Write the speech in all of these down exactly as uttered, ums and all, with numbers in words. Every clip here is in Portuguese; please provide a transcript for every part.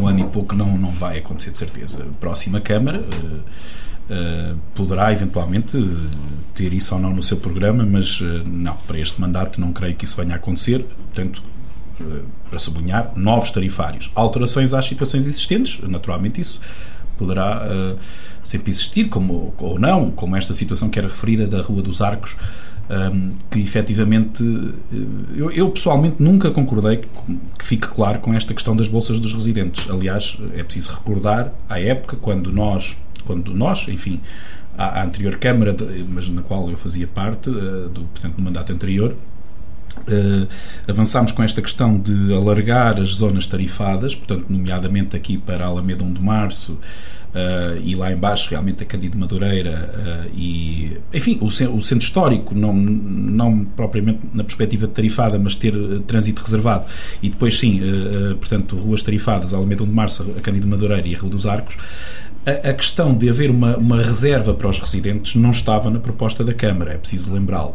próximo ano e pouco não, não vai acontecer de certeza. A próxima Câmara uh, uh, poderá eventualmente ter isso ou não no seu programa, mas uh, não, para este mandato não creio que isso venha a acontecer. Portanto, uh, para sublinhar, novos tarifários, alterações às situações existentes, naturalmente isso poderá uh, sempre existir, como, ou não, como esta situação que era referida da Rua dos Arcos, um, que efetivamente eu, eu pessoalmente nunca concordei, que fique claro, com esta questão das bolsas dos residentes. Aliás, é preciso recordar à época, quando nós, quando nós enfim, a, a anterior Câmara, mas na qual eu fazia parte, uh, do, portanto, no mandato anterior, Uh, avançámos com esta questão de alargar as zonas tarifadas, portanto, nomeadamente aqui para a Alameda um de Março, uh, e lá em baixo realmente a Cândido Madureira, uh, e enfim, o, o centro histórico, não, não propriamente na perspectiva de tarifada, mas ter uh, trânsito reservado, e depois sim, uh, uh, portanto, ruas tarifadas, a Alameda um de Março, a Cândido Madureira e a Rua dos Arcos. A, a questão de haver uma, uma reserva para os residentes não estava na proposta da Câmara, é preciso lembrá-lo.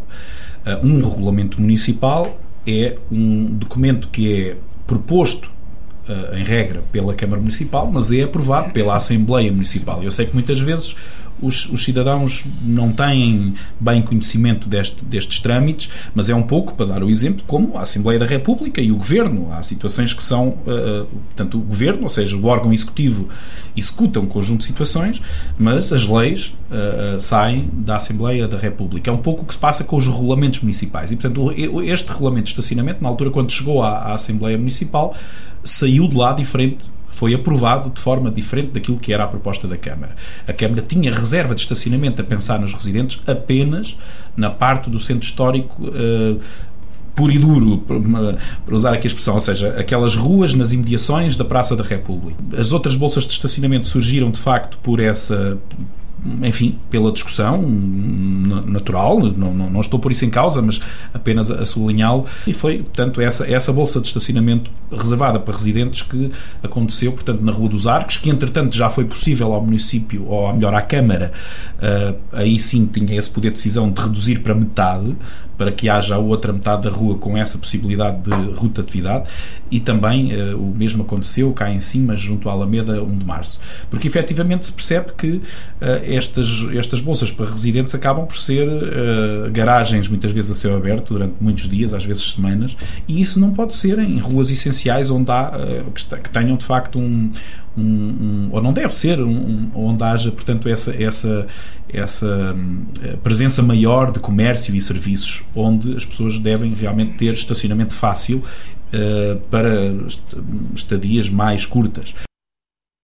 Um regulamento municipal é um documento que é proposto, uh, em regra, pela Câmara Municipal, mas é aprovado pela Assembleia Municipal. Eu sei que muitas vezes os, os cidadãos não têm bem conhecimento deste, destes trâmites, mas é um pouco, para dar o exemplo, como a Assembleia da República e o Governo. Há situações que são, uh, portanto, o Governo, ou seja, o órgão executivo, executa um conjunto de situações, mas as leis uh, saem da Assembleia da República. É um pouco o que se passa com os regulamentos municipais. E, portanto, este regulamento de estacionamento, na altura, quando chegou à, à Assembleia Municipal, saiu de lá diferente, foi aprovado de forma diferente daquilo que era a proposta da Câmara. A Câmara tinha reserva de estacionamento a pensar nos residentes apenas na parte do centro histórico uh, puro e duro, para usar aqui a expressão, ou seja, aquelas ruas nas imediações da Praça da República. As outras bolsas de estacionamento surgiram, de facto, por essa... enfim, pela discussão natural, não, não, não estou por isso em causa, mas apenas a, a sublinhá-lo, e foi, portanto, essa, essa bolsa de estacionamento reservada para residentes que aconteceu, portanto, na Rua dos Arcos, que entretanto já foi possível ao município, ou melhor, à Câmara, uh, aí sim tinha esse poder de decisão de reduzir para metade, para que haja a outra metade da rua com essa possibilidade de rotatividade, e também uh, o mesmo aconteceu cá em cima, junto à Alameda um de Março. Porque efetivamente se percebe que uh, estas, estas bolsas para residentes acabam por ser uh, garagens, muitas vezes a céu aberto, durante muitos dias, às vezes semanas, e isso não pode ser em ruas essenciais onde há, uh, que, que tenham de facto um, um, um ou não deve ser, um, um, onde haja, portanto, essa, essa, essa um, presença maior de comércio e serviços, onde as pessoas devem realmente ter estacionamento fácil uh, para estadias mais curtas.